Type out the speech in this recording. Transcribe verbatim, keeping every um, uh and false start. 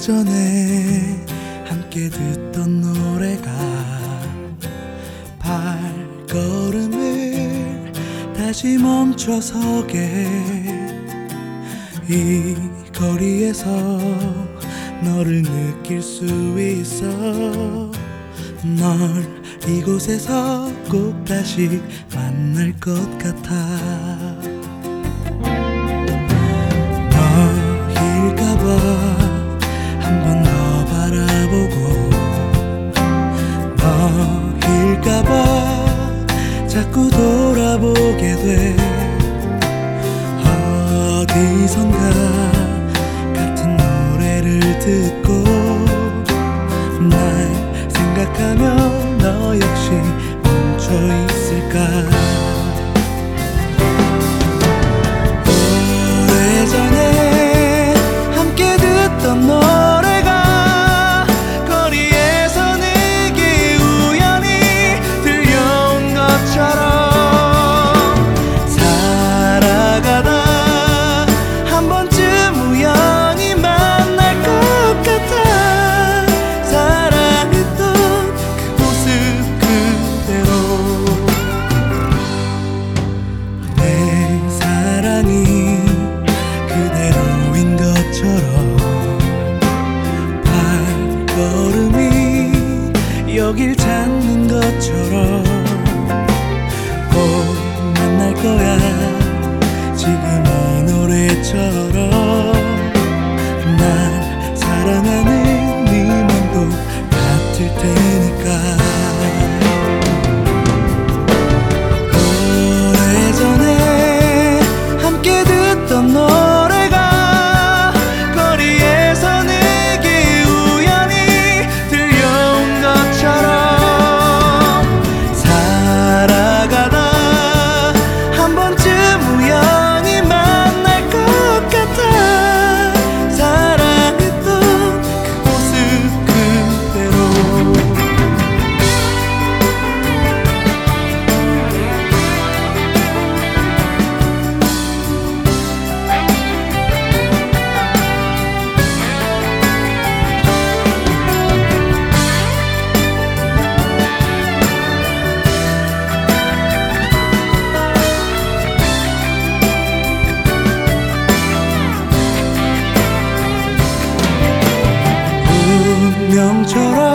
오래전에 함께 듣던 노래가 발걸음을 다시 멈춰서게 해. 이 거리에서 너를 느낄 수 있어. 널 이곳에서 꼭 다시 만날 것 같아. 너일까봐 한 번 더 바라보고, 너일까봐 자꾸 돌아보게 돼. 어디선가 같은 노래를 듣고 날 생각하며 너 역시 멈춰 있을까. 오래전에 함께 듣던 노래가 거리에서 내게 우연히 들려온 것처럼 살아가다 한 번쯤 우연히 만날 것 같아. 사랑했던 그 모습 그대로 내 사랑이 그대로인 것처럼 발걸음이 여길 찾는 것처럼 꼭 만날 거야. 지금 이 노래처럼 날 사랑하는 네 맘도 같을 테니까. 오래전에 함께 듣던 노래가 거리에서 내게 우연히 들려온 것처럼 살아가다 한 번쯤 우연히 만날 것 같아. 사랑했던 그 모습 그대로. 운명처럼